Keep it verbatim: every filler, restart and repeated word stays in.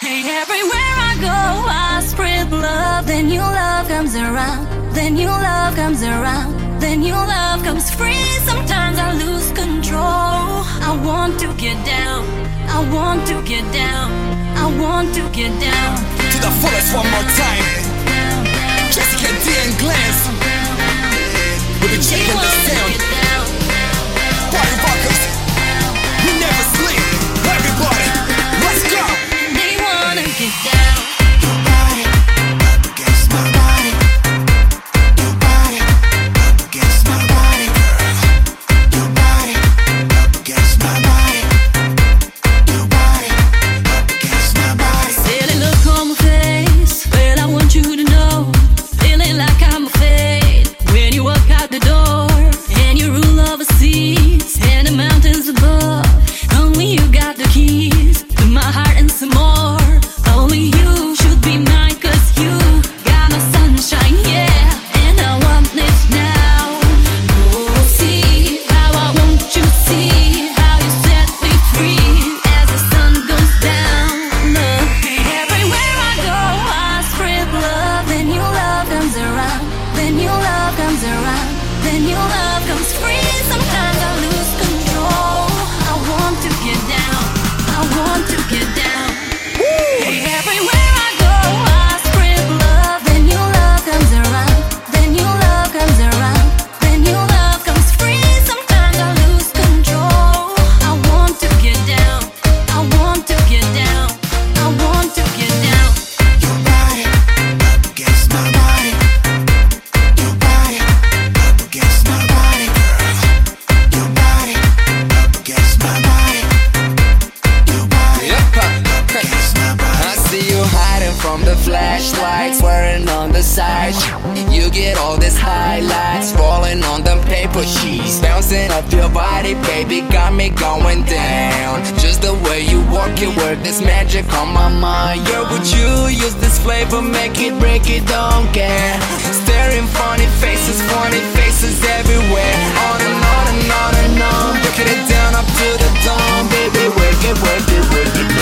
Hey, everywhere I go, I spread love. Then your love comes around. Then your love comes around. Then your love comes free. Sometimes I lose control. I want to get down. I want to get down. I want to get down. To the fullest one more time. Jessica D and Glance. We'll be checking the sound. Party rockers. We never sleep. Everybody, let's go. They wanna get down. Your body up against my body. Your body up against my body, girl. Your body up against my body. Your body up against my body. Silly look on my face. Well, I want you to know, feeling like I'm a fade. When you walk out the door and you rule overseas and the mountains above, only you got the keys to my heart and some more. Only you should be mine, 'cause you got my sunshine, yeah. And I want this now. Oh, see how I want you, see how you set me free as the sun goes down. Look, everywhere I go, I spread love. Then your love comes around. Then your love comes around. Then your love comes free. Sometimes I lose control. I want to get down. I want to get down. Hey, everywhere I go, I spread love. Then your love comes around. Then your love comes around. Then your love comes free. Sometimes I lose control. I want to get down. I want to get down. I want to get down. Your body up against my body. Your body up against my body, girl. Your body up against my body. Your body Yep. up against my body. I see you hiding from the flashlights, wearing on the side. You get all these highlights, rolling on them paper sheets, bouncing up your body, baby, got me going down. Just the way you walk, you work, this magic on my mind. Yeah, would you use this flavor, make it, break it, don't care. Staring funny faces, funny faces everywhere. On and on and on and on, breaking it down up to the dawn, baby, work it, work it, work it.